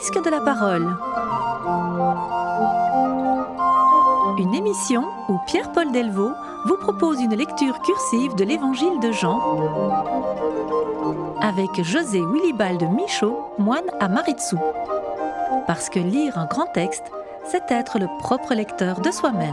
Disque de la parole. Une émission où Pierre-Paul Delvaux vous propose une lecture cursive de l'Évangile de Jean avec José Willibald Michaud, moine à Maritsou. Parce que lire un grand texte, c'est être le propre lecteur de soi-même.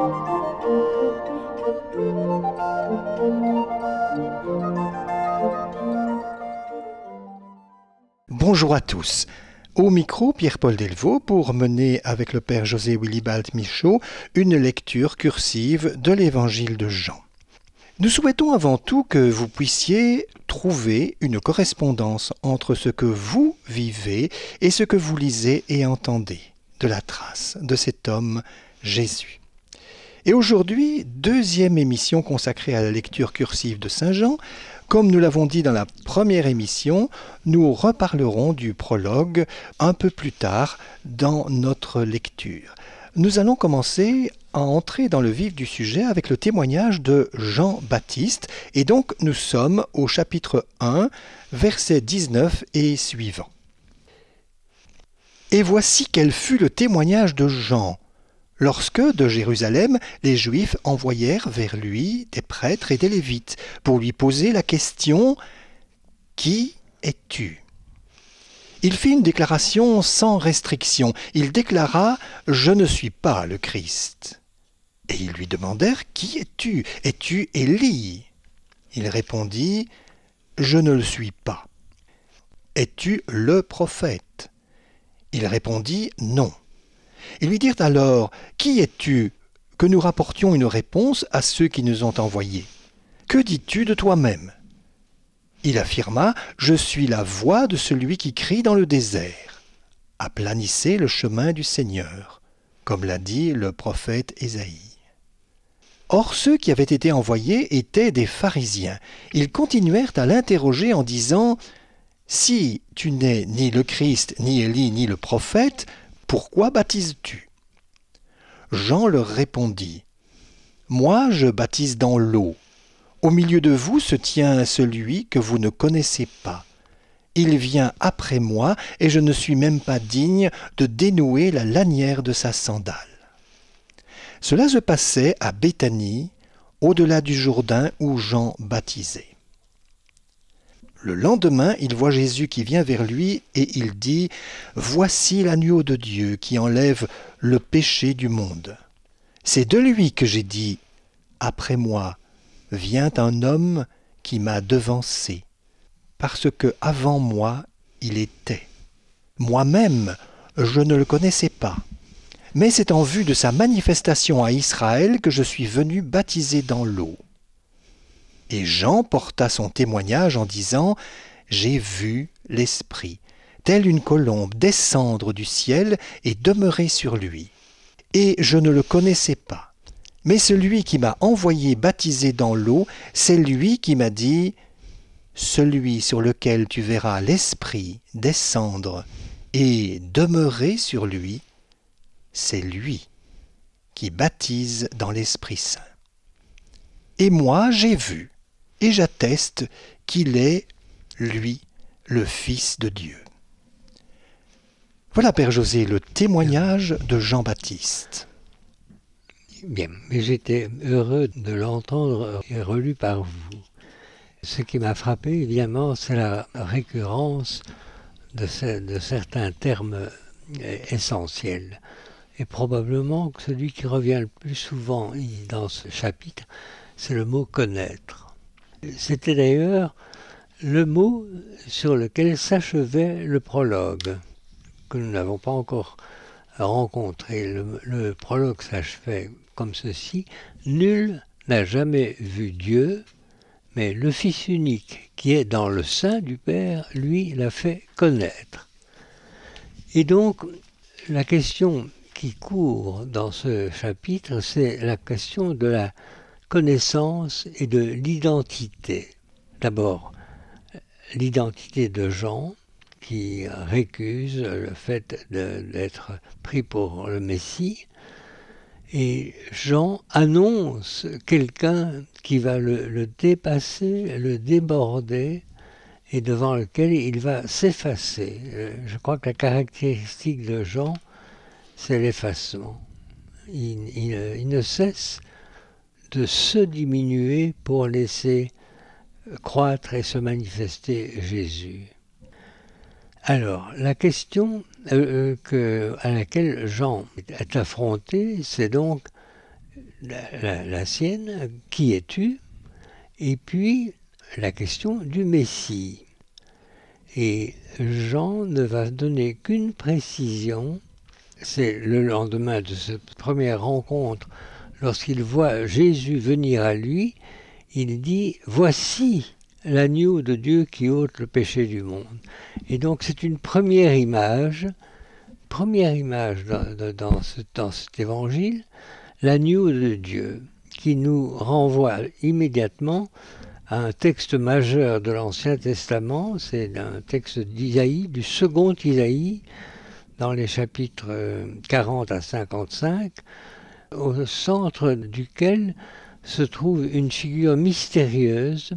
Bonjour à tous. Au micro, Pierre-Paul Delvaux pour mener avec le père José Willibald Michaud une lecture cursive de l'Évangile de Jean. Nous souhaitons avant tout que vous puissiez trouver une correspondance entre ce que vous vivez et ce que vous lisez et entendez de la trace de cet homme Jésus. Et aujourd'hui, deuxième émission consacrée à la lecture cursive de Saint Jean. Comme nous l'avons dit dans la première émission, nous reparlerons du prologue un peu plus tard dans notre lecture. Nous allons commencer à entrer dans le vif du sujet avec le témoignage de Jean-Baptiste, et donc nous sommes au chapitre 1, versets 19 et suivants. « Et voici quel fut le témoignage de Jean. Lorsque, de Jérusalem, les Juifs envoyèrent vers lui des prêtres et des Lévites pour lui poser la question « Qui es-tu » Il fit une déclaration sans restriction. Il déclara « Je ne suis pas le Christ ». Et ils lui demandèrent « Qui es-tu ? Es-tu Élie » Il répondit « Je ne le suis pas ». « Es-tu le prophète » Il répondit « Non ». Ils lui dirent alors « Qui es-tu ? Que nous rapportions une réponse à ceux qui nous ont envoyés. Que dis-tu de toi-même » Il affirma « Je suis la voix de celui qui crie dans le désert. Aplanissez le chemin du Seigneur, comme l'a dit le prophète Ésaïe. » Or ceux qui avaient été envoyés étaient des pharisiens. Ils continuèrent à l'interroger en disant « Si tu n'es ni le Christ, ni Élie, ni le prophète, pourquoi baptises-tu » Jean leur répondit « Moi je baptise dans l'eau. Au milieu de vous se tient celui que vous ne connaissez pas. Il vient après moi et je ne suis même pas digne de dénouer la lanière de sa sandale. » Cela se passait à Béthanie, au-delà du Jourdain où Jean baptisait. Le lendemain, il voit Jésus qui vient vers lui et il dit « Voici l'agneau de Dieu qui enlève le péché du monde. C'est de lui que j'ai dit « Après moi vient un homme qui m'a devancé, parce que avant moi il était. Moi-même, je ne le connaissais pas, mais c'est en vue de sa manifestation à Israël que je suis venu baptiser dans l'eau. » Et Jean porta son témoignage en disant « J'ai vu l'Esprit, telle une colombe, descendre du ciel et demeurer sur lui. Et je ne le connaissais pas. Mais celui qui m'a envoyé baptiser dans l'eau, c'est lui qui m'a dit « Celui sur lequel tu verras l'Esprit descendre et demeurer sur lui, c'est lui qui baptise dans l'Esprit Saint. Et moi j'ai vu. Et j'atteste qu'il est, lui, le Fils de Dieu. » Voilà, Père José, le témoignage de Jean-Baptiste. Bien, mais j'étais heureux de l'entendre et relu par vous. Ce qui m'a frappé, évidemment, c'est la récurrence de certains termes essentiels. Et probablement que celui qui revient le plus souvent dans ce chapitre, c'est le mot « connaître ». C'était d'ailleurs le mot sur lequel s'achevait le prologue, que nous n'avons pas encore rencontré. Le prologue s'achevait comme ceci : « Nul n'a jamais vu Dieu, mais le Fils unique qui est dans le sein du Père, lui, l'a fait connaître. » Et donc, la question qui court dans ce chapitre, c'est la question de la connaissance et de l'identité. D'abord, l'identité de Jean, qui récuse le fait d'être pris pour le Messie, et Jean annonce quelqu'un qui va le dépasser, le déborder, et devant lequel il va s'effacer. Je crois que la caractéristique de Jean, c'est l'effacement. Il ne cesse de se diminuer pour laisser croître et se manifester Jésus. Alors, la question à laquelle Jean est affronté, c'est donc la sienne, qui es-tu? Et puis, la question du Messie. Et Jean ne va donner qu'une précision, c'est le lendemain de cette première rencontre, lorsqu'il voit Jésus venir à lui, il dit « Voici l'agneau de Dieu qui ôte le péché du monde ». Et donc c'est une première image dans cet évangile, l'agneau de Dieu, qui nous renvoie immédiatement à un texte majeur de l'Ancien Testament, c'est un texte d'Isaïe, du second Isaïe, dans les chapitres 40 à 55, au centre duquel se trouve une figure mystérieuse,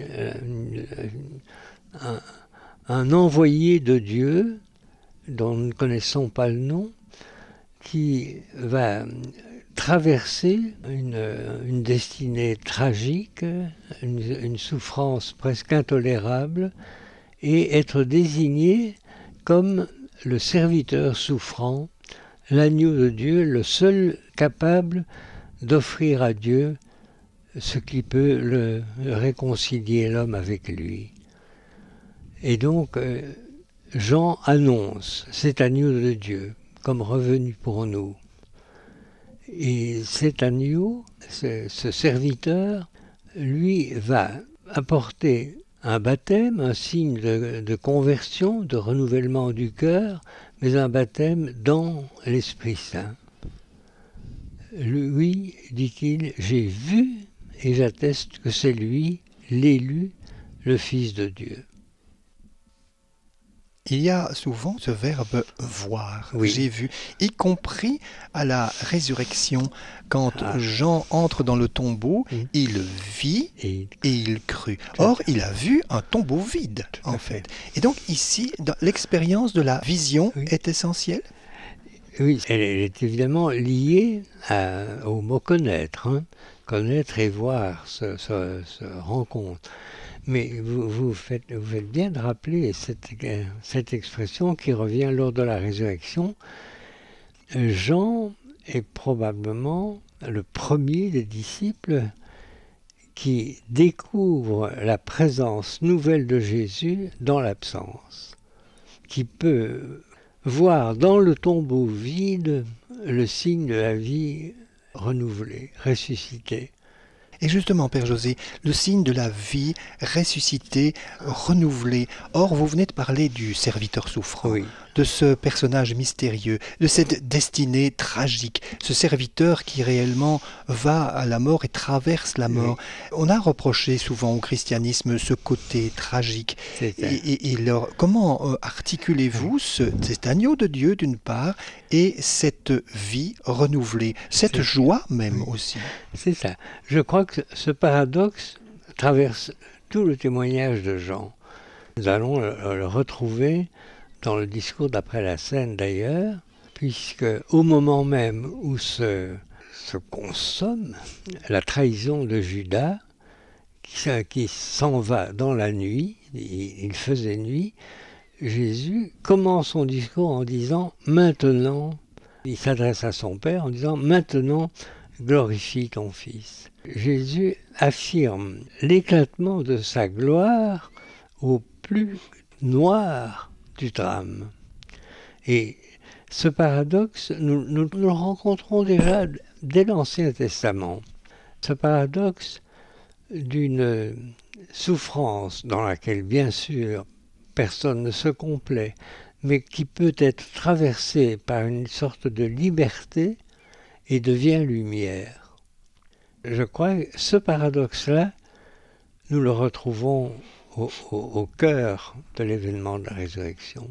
un envoyé de Dieu, dont nous ne connaissons pas le nom, qui va traverser une destinée tragique, une souffrance presque intolérable, et être désigné comme le serviteur souffrant, l'agneau de Dieu, le seul capable d'offrir à Dieu ce qui peut réconcilier l'homme avec lui. Et donc, Jean annonce cet agneau de Dieu comme revenu pour nous. Et cet agneau, ce serviteur, lui va apporter un baptême, un signe de conversion, de renouvellement du cœur, mais un baptême dans l'Esprit Saint. Lui, dit-il, j'ai vu et j'atteste que c'est lui, l'élu, le Fils de Dieu. Il y a souvent ce verbe « voir », oui. J'ai vu, y compris à la résurrection. Quand Jean entre dans le tombeau, il vit et il crut. Or, il a vu un tombeau vide, en fait. Et donc ici, l'expérience de la vision est essentielle. Oui, elle est évidemment liée au mot « connaître ». Connaître et voir se rencontrent. Mais vous faites bien de rappeler cette expression qui revient lors de la résurrection. Jean est probablement le premier des disciples qui découvre la présence nouvelle de Jésus dans l'absence, qui peut voir dans le tombeau vide le signe de la vie renouvelée, ressuscitée. Et justement, Père José, le signe de la vie ressuscitée, renouvelée. Or, vous venez de parler du serviteur souffrant, oui. De ce personnage mystérieux, de cette destinée tragique, ce serviteur qui réellement va à la mort et traverse la mort. Oui. On a reproché souvent au christianisme ce côté tragique. Et alors, comment articulez-vous cet agneau de Dieu d'une part et cette vie renouvelée, cette joie même aussi? C'est ça. Je crois que ce paradoxe traverse tout le témoignage de Jean. Nous allons le retrouver dans le discours d'après la scène d'ailleurs, puisque au moment même où se consomme la trahison de Judas, qui s'en va dans la nuit, il faisait nuit, Jésus commence son discours en disant « Maintenant », il s'adresse à son Père en disant « Maintenant, glorifie ton Fils ». Jésus affirme l'éclatement de sa gloire au plus noir du drame. Et ce paradoxe, nous le rencontrons déjà dès l'Ancien Testament. Ce paradoxe d'une souffrance dans laquelle, bien sûr, personne ne se complaît, mais qui peut être traversée par une sorte de liberté et devient lumière. Je crois que ce paradoxe-là, nous le retrouvons au cœur de l'événement de la résurrection.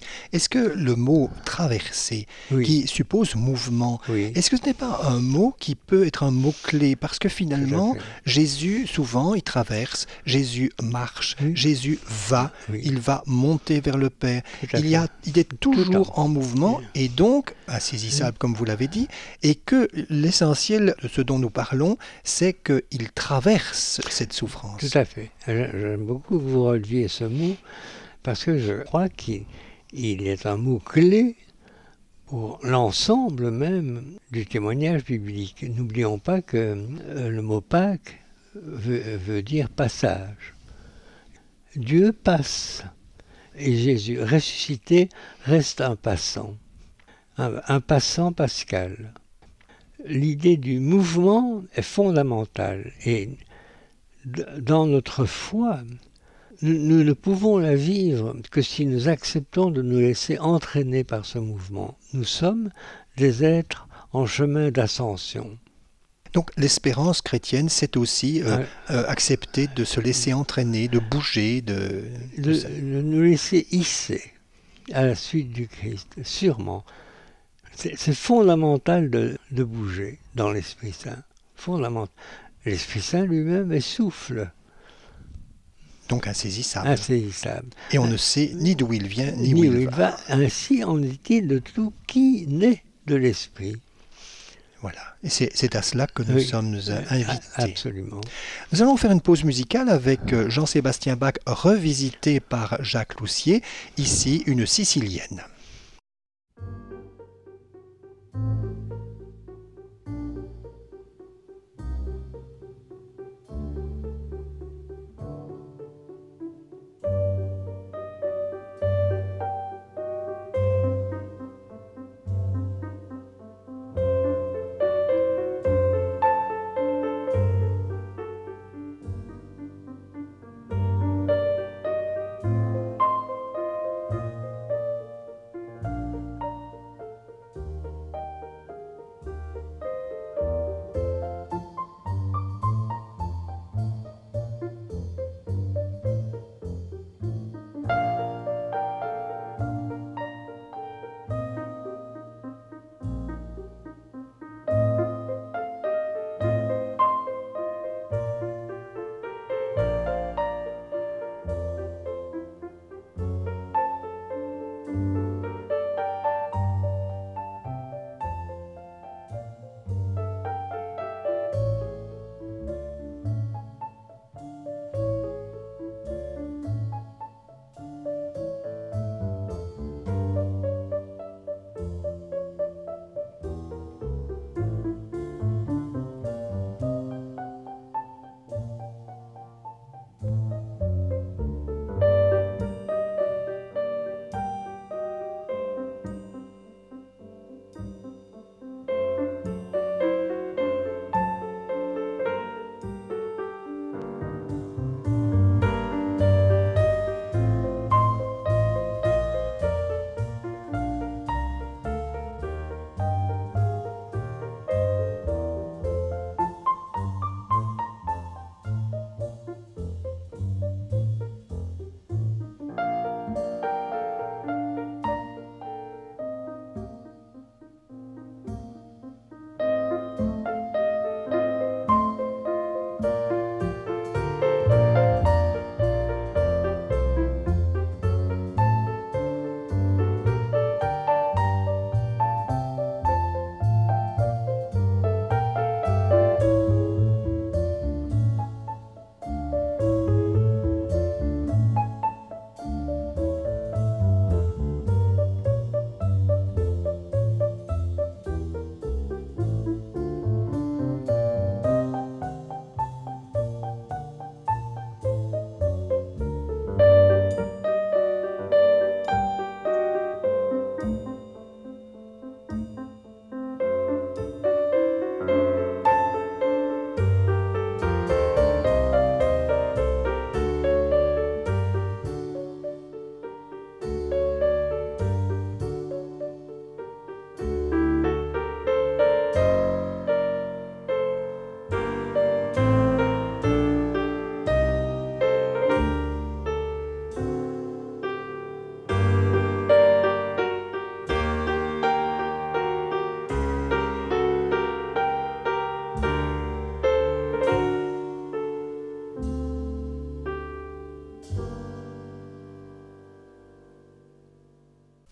Est-ce que le mot traverser, Oui. qui suppose mouvement, Oui. est-ce que ce n'est pas un mot qui peut être un mot-clé? Parce que Tout finalement, à fait. Jésus, souvent, il traverse, Jésus marche, Oui. Jésus va, Oui. il va monter vers le Père. Tout à Il fait. est toujours temps. en mouvement et donc insaisissable, comme vous l'avez dit, et que l'essentiel de ce dont nous parlons, c'est qu'il traverse cette souffrance. Tout à fait. J'aime beaucoup que vous releviez ce mot parce que je crois qu'il est un mot clé pour l'ensemble même du témoignage biblique. N'oublions pas que le mot Pâques veut dire passage. Dieu passe et Jésus ressuscité reste un passant, un passant pascal. L'idée du mouvement est fondamentale et dans notre foi, nous ne pouvons la vivre que si nous acceptons de nous laisser entraîner par ce mouvement. Nous sommes des êtres en chemin d'ascension. Donc l'espérance chrétienne, c'est aussi accepter de se laisser entraîner, de bouger, de nous laisser hisser à la suite du Christ, sûrement. C'est fondamental de bouger dans l'Esprit Saint. Fondamental. L'Esprit Saint lui-même est souffle. Donc insaisissable. Insaisissable. Et on ne sait ni d'où il vient, ni où il va. Ainsi en est-il de tout qui naît de l'Esprit. Voilà. Et c'est à cela que nous sommes invités. Absolument. Nous allons faire une pause musicale avec Jean-Sébastien Bach, revisité par Jacques Loussier, ici une Sicilienne.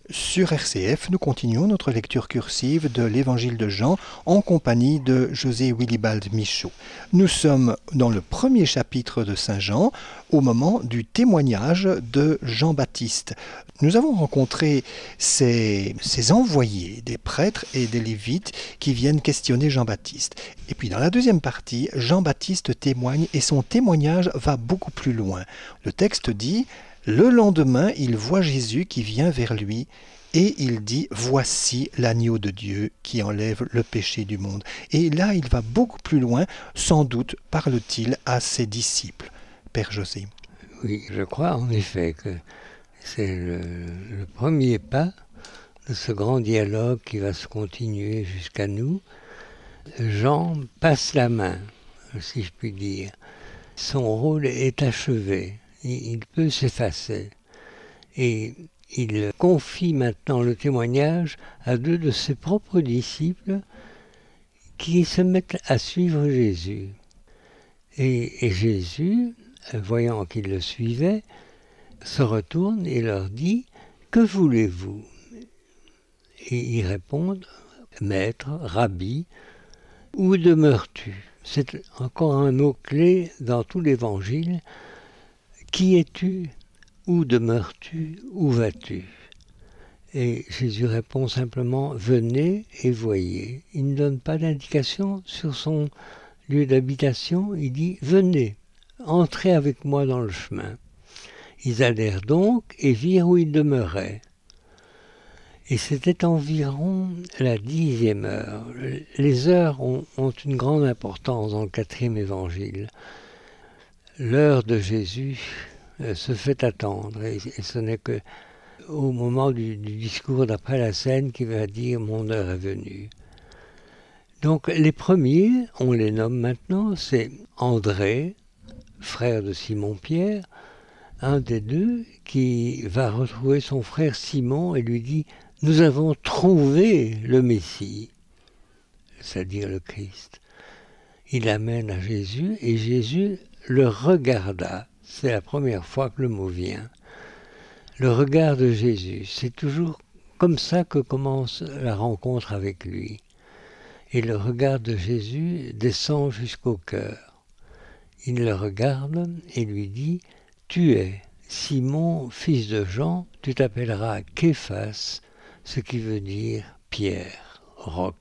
Sur RCF, nous continuons notre lecture cursive de l'Évangile de Jean en compagnie de José Willibald Michaud. Nous sommes dans le premier chapitre de Saint Jean, au moment du témoignage de Jean-Baptiste. Nous avons rencontré ces envoyés, des prêtres et des lévites qui viennent questionner Jean-Baptiste. Et puis dans la deuxième partie, Jean-Baptiste témoigne et son témoignage va beaucoup plus loin. Le texte dit: le lendemain, il voit Jésus qui vient vers lui et il dit: voici l'agneau de Dieu qui enlève le péché du monde. Et là, il va beaucoup plus loin, sans doute parle-t-il à ses disciples. Père José. Oui, je crois en effet que c'est le premier pas de ce grand dialogue qui va se continuer jusqu'à nous. Jean passe la main, si je puis dire. Son rôle est achevé. Il peut s'effacer. Et il confie maintenant le témoignage à deux de ses propres disciples qui se mettent à suivre Jésus. Et Jésus, voyant qu'ils le suivaient, se retourne et leur dit: que voulez-vous? Et ils répondent: Maître, Rabbi, où demeures-tu? C'est encore un mot-clé dans tout l'Évangile. Qui es-tu? Où demeures-tu? Où vas-tu? Et Jésus répond simplement: venez et voyez. Il ne donne pas d'indication sur son lieu d'habitation. Il dit: venez, entrez avec moi dans le chemin. Ils allèrent donc et virent où il demeurait. Et c'était environ la 10e heure. Les heures ont une grande importance dans le 4e évangile. L'heure de Jésus se fait attendre, et ce n'est qu'au moment du discours d'après la scène qu'il va dire: mon heure est venue. Donc les premiers, on les nomme maintenant, c'est André, frère de Simon-Pierre, un des deux, qui va retrouver son frère Simon et lui dit: nous avons trouvé le Messie, c'est-à-dire le Christ. Il l'amène à Jésus et Jésus le regarda. C'est la première fois que le mot vient. Le regard de Jésus, c'est toujours comme ça que commence la rencontre avec lui. Et le regard de Jésus descend jusqu'au cœur. Il le regarde et lui dit: tu es Simon, fils de Jean, tu t'appelleras Képhas, ce qui veut dire Pierre, roc.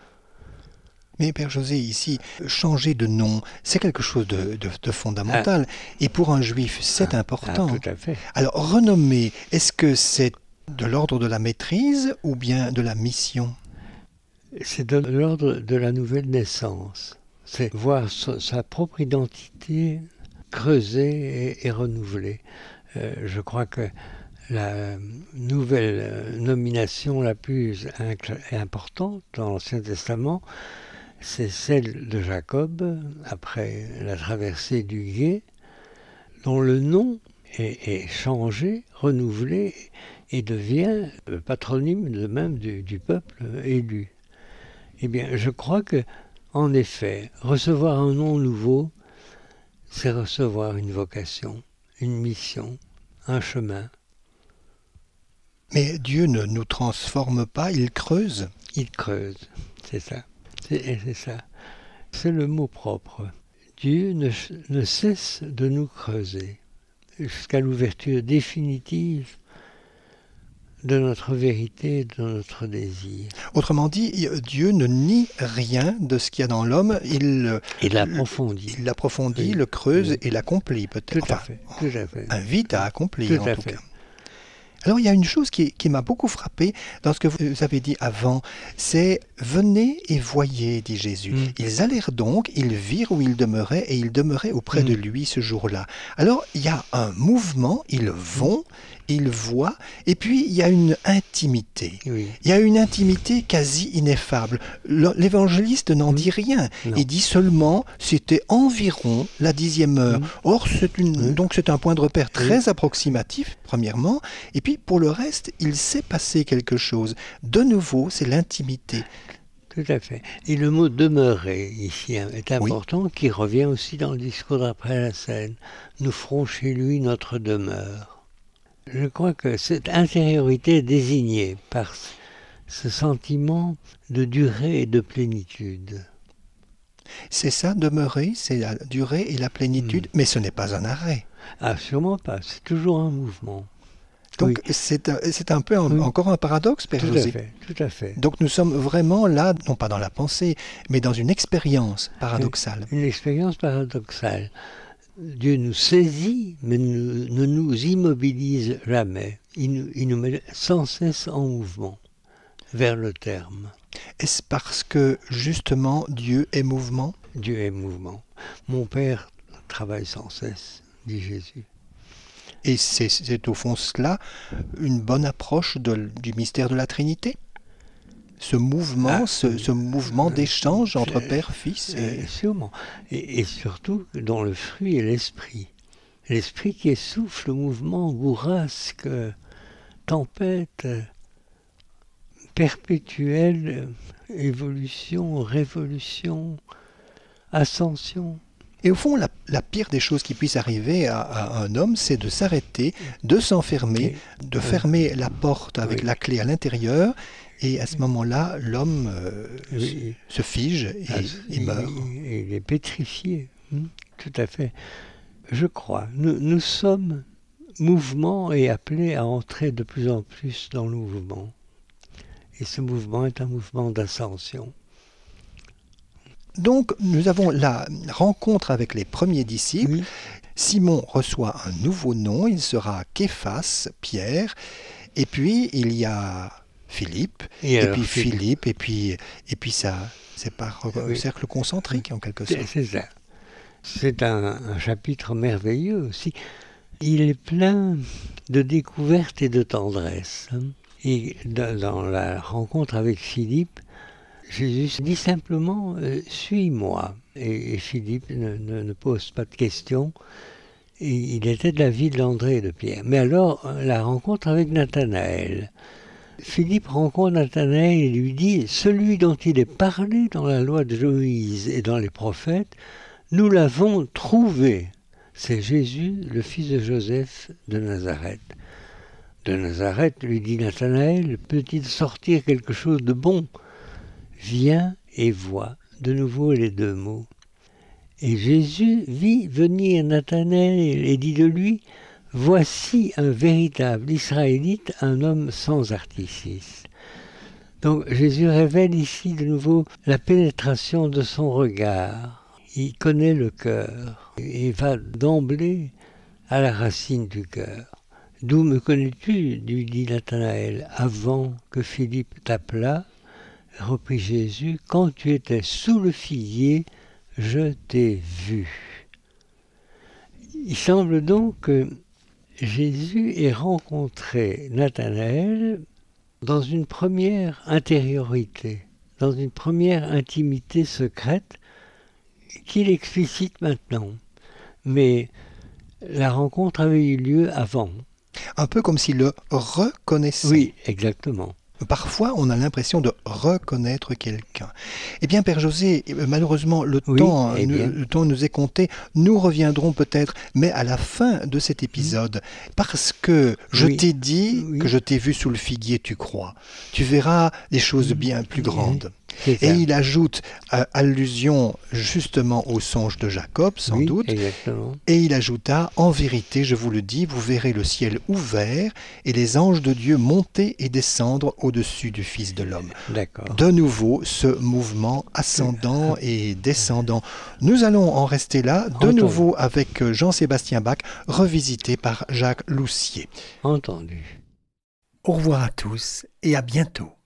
Mais Père José, ici, changer de nom, c'est quelque chose de fondamental. Et pour un juif, c'est important. Tout à fait. Alors, renommer, est-ce que c'est de l'ordre de la maîtrise ou bien de la mission? C'est de l'ordre de la nouvelle naissance. C'est voir sa propre identité creusée et renouvelée. Je crois que la nouvelle nomination la plus importante dans l'Ancien Testament, c'est celle de Jacob, après la traversée du gué, dont le nom est changé, renouvelé, et devient le patronyme de même du peuple élu. Eh bien, je crois que, en effet, recevoir un nom nouveau, c'est recevoir une vocation, une mission, un chemin. Mais Dieu ne nous transforme pas, il creuse. Il creuse, c'est ça. C'est ça. C'est le mot propre. Dieu ne cesse de nous creuser jusqu'à l'ouverture définitive de notre vérité, de notre désir. Autrement dit, Dieu ne nie rien de ce qu'il y a dans l'homme, il l'approfondit. Il l'approfondit, oui, le creuse, oui, et l'accomplit peut-être. Tout à fait. Invite à accomplir, tout en tout cas. Alors il y a une chose qui m'a beaucoup frappé dans ce que vous avez dit avant, c'est « venez et voyez », dit Jésus. Ils allèrent donc, ils virent où il demeurait et ils demeuraient auprès de lui ce jour-là. Alors il y a un mouvement, ils vont, ils voient, et puis il y a une intimité. Oui. Il y a une intimité quasi ineffable. L'évangéliste n'en dit rien. Non. Il dit seulement c'était environ la 10e heure. Or donc c'est un point de repère très approximatif, premièrement, et puis pour le reste, il s'est passé quelque chose. De nouveau, c'est l'intimité. Tout à fait. Et le mot « demeurer » ici est important, oui, qui revient aussi dans le discours d'après la scène. Nous ferons chez lui notre demeure. Je crois que cette intériorité est désignée par ce sentiment de durée et de plénitude. C'est ça, demeurer, c'est la durée et la plénitude, mais ce n'est pas un arrêt. Ah, sûrement pas, c'est toujours un mouvement. Donc Oui. c'est un peu encore un paradoxe, Père José. Tout à fait. Donc nous sommes vraiment là, non pas dans la pensée, mais dans une expérience paradoxale. Une expérience paradoxale. Dieu nous saisit, mais ne nous immobilise jamais. Il nous met sans cesse en mouvement, vers le terme. Est-ce parce que justement Dieu est mouvement? Dieu est mouvement. Mon Père travaille sans cesse, dit Jésus. Et c'est au fond cela une bonne approche du mystère de la Trinité? Ce mouvement, ce mouvement d'échange entre Père, Fils et... Sûrement. Et surtout dans le fruit est l'esprit. L'esprit qui essouffle le mouvement bourrasque, tempête, perpétuelle, évolution, révolution, ascension. Et au fond, la pire des choses qui puissent arriver à un homme, c'est de s'arrêter, de s'enfermer, de fermer la porte avec la clé à l'intérieur. Et à ce moment-là, l'homme se fige et meurt. Il est pétrifié, tout à fait. Je crois. Nous sommes mouvement et appelés à entrer de plus en plus dans le mouvement. Et ce mouvement est un mouvement d'ascension. Donc, nous avons la rencontre avec les premiers disciples. Oui. Simon reçoit un nouveau nom, il sera Képhas, Pierre. Et puis, il y a Philippe, et puis Philippe, et puis ça, c'est par cercle concentrique en quelque sorte. C'est ça. C'est un chapitre merveilleux aussi. Il est plein de découvertes et de tendresse. Et dans la rencontre avec Philippe, Jésus dit simplement « suis-moi ». Et Philippe ne pose pas de questions. Et il était de la vie de l'André et de Pierre. Mais alors, la rencontre avec Nathanaël. Philippe rencontre Nathanaël et lui dit « Celui dont il est parlé dans la loi de Moïse et dans les prophètes, nous l'avons trouvé. C'est Jésus, le fils de Joseph de Nazareth. » De Nazareth, lui dit Nathanaël, peut-il sortir quelque chose de bon ? Viens et vois, de nouveau les deux mots. Et Jésus vit venir Nathanaël et dit de lui, voici un véritable Israélite, un homme sans artifice. Donc Jésus révèle ici de nouveau la pénétration de son regard. Il connaît le cœur et va d'emblée à la racine du cœur. D'où me connais-tu, lui dit Nathanaël, avant que Philippe t'appelât, reprit Jésus, quand tu étais sous le figuier, je t'ai vu. Il semble donc que Jésus ait rencontré Nathanaël dans une première intériorité, dans une première intimité secrète qu'il explicite maintenant. Mais la rencontre avait eu lieu avant. Un peu comme s'il le reconnaissait. Oui, exactement. Parfois, on a l'impression de reconnaître quelqu'un. Eh bien, Père José, malheureusement, le temps nous est compté. Nous reviendrons peut-être, mais à la fin de cet épisode, parce que je t'ai dit que je t'ai vu sous le figuier, tu crois. Tu verras des choses bien plus grandes. Et il ajoute allusion justement au songe de Jacob, sans doute. Exactement. Et il ajouta, en vérité, je vous le dis, vous verrez le ciel ouvert et les anges de Dieu monter et descendre au-dessus du Fils de l'homme. D'accord. De nouveau, ce mouvement ascendant et descendant. Nous allons en rester là, de nouveau avec Jean-Sébastien Bach, revisité par Jacques Loussier. Entendu. Au revoir à tous et à bientôt.